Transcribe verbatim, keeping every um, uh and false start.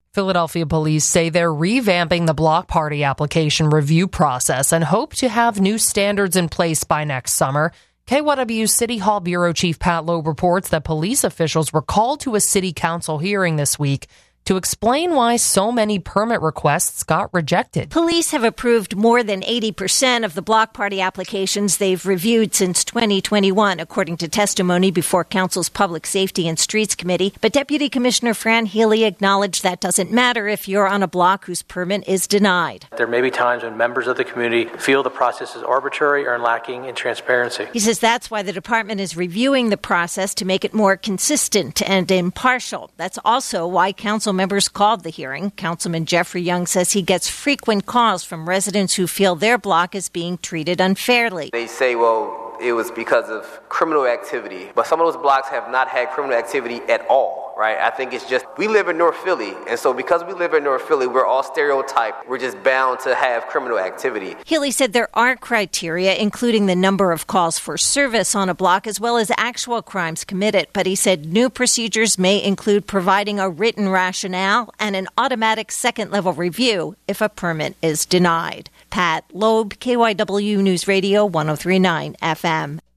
Philadelphia police say they're revamping the block party application review process and hope to have new standards in place by next summer. K Y W City Hall Bureau Chief Pat Loeb reports that police officials were called to a city council hearing this week to explain why so many permit requests got rejected. Police have approved more than eighty percent of the block party applications they've reviewed since twenty twenty-one, according to testimony before Council's Public Safety and Streets Committee. But Deputy Commissioner Fran Healy acknowledged that doesn't matter if you're on a block whose permit is denied. There may be times when members of the community feel the process is arbitrary or lacking in transparency. He says that's why the department is reviewing the process to make it more consistent and impartial. That's also why Council members called the hearing. Councilman Jeffrey Young says he gets frequent calls from residents who feel their block is being treated unfairly. They say, well, it was because of criminal activity. But some of those blocks have not had criminal activity at all, right? I think it's just, we live in North Philly. And so because we live in North Philly, we're all stereotyped. We're just bound to have criminal activity. Healy said there are criteria, including the number of calls for service on a block, as well as actual crimes committed. But he said new procedures may include providing a written rationale and an automatic second-level review if a permit is denied. Pat Loeb, K Y W News Radio, one oh three point nine F M.